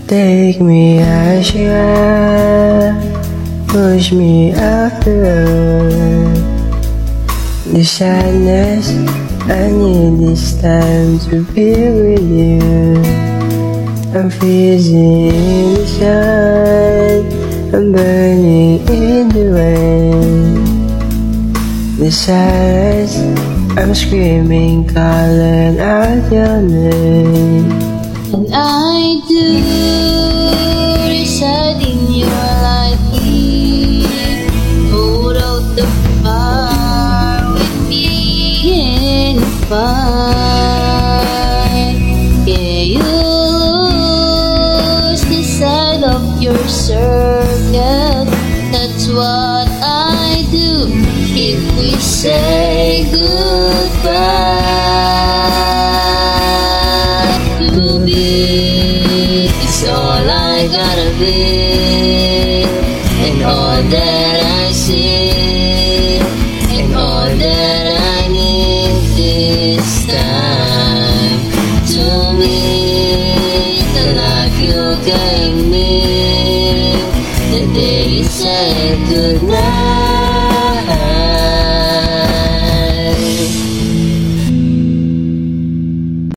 Take me as you are, push me up the road. The sadness, I need this time to be with you. I'm freezing in the sun, I'm burning in the rain. The silence, I'm screaming, calling out your name. And I do reside in your life. Hold out the fire with me and fight. Yeah, you lose the side of your circle. That's what I do if we say goodbye. It's all I gotta be, and all that I see, and all that I need this time. To me, the life you gave me, the day you said goodnight.